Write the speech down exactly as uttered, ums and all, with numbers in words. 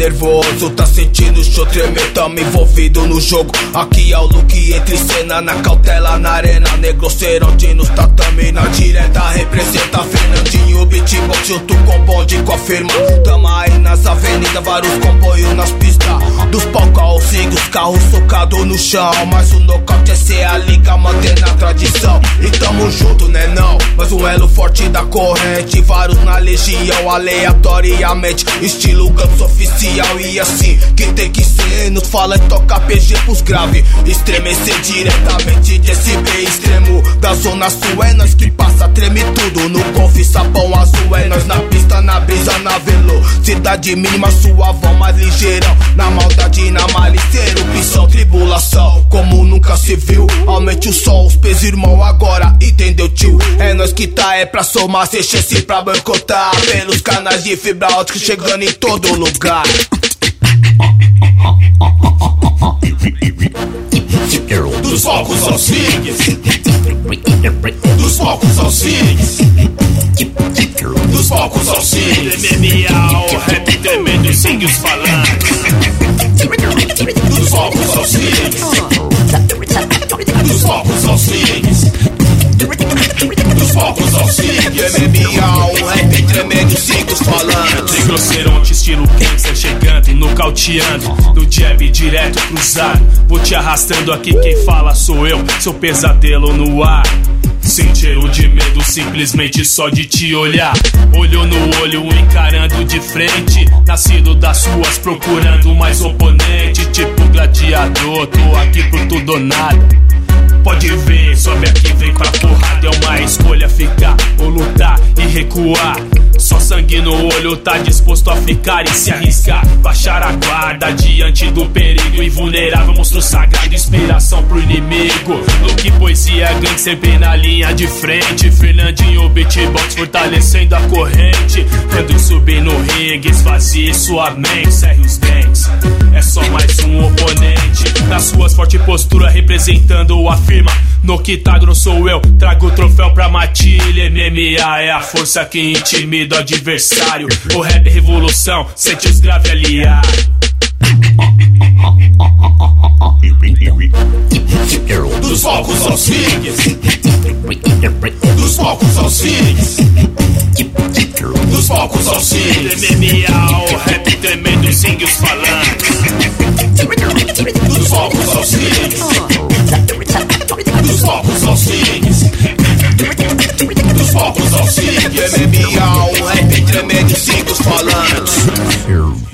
nervoso, tá sentindo o show tremer, tamo envolvido no jogo. Aqui é o look entre cena, na cautela, na arena. Negociante nos tatame, na direta representa Fernandinho, beatbox junto com bonde com a firma. Tamo aí nas avenidas, vários comboios nas pistas. Dos palcos aos cigos, carros socados no chão. Mas o nocaute é ser a liga, mantendo a tradição. E tamo junto, né não? Mas um elo forte da corrente, vários na legião, aleatoriamente. Estilo canto oficial e assim que tem que ser. Nos fala e toca P G pros grave, estremecer diretamente desse B extremo da zona sul. É nós que passa, treme tudo no golfe, sapão azul. É nós na pista, na brisa, na velocidade mínima, sua voz mais ligeirão. Na maldade, na maliceira, opção, tribulação, como nunca se viu. Aumente o som, os pesos irmão, agora entendeu tio? É nós que tá, é pra somar, sem chance pra boicotar. Pelos canais de fibra ótica chegando em todo lugar. Dos palcos aos cines, dos palcos aos cines, dos palcos aos cines. M M A, o rap tremendo, sigue os falando. Dos palcos aos cines, dos palcos aos cines, dos palcos aos cines. M M A, o rap tremendo, siga os falando. Rinoceronte, estilo gangster, chegando e nocauteando. No jab direto cruzado, vou te arrastando aqui, quem fala sou eu, seu pesadelo no ar. Sem cheiro de medo, simplesmente só de te olhar. Olho no olho, encarando de frente. Nascido das suas, procurando mais oponente. Tipo gladiador, tô aqui por tudo ou nada. Pode ver, sobe aqui, vem pra porrada. É uma escolha ficar ou lutar e recuar. Só sangue no olho, tá disposto a ficar e se arriscar. Baixar a guarda diante do perigo. Invulnerável, monstro sagrado, inspiração pro inimigo. Look, poesia, gangue sempre na linha de frente. Fernandinho, beatbox, fortalecendo a corrente. Quando subir no ringue, esvazie sua mente. Cerre os dentes, é só mais um oponente. Nas suas forte postura, representando a firma. No Kitagro sou eu, trago o troféu pra matilha. M M A é a força que intimida o adversário. O rap é revolução, sente os grave aliado. Dos palcos aos cines, dos palcos aos cines, dos palcos aos cines. M M A, o rap tremendo, sigue os falando. Dos palcos aos cines, dos palcos aos cines, dos palcos aos cines. M M A, o rap tremendo, siga os falando.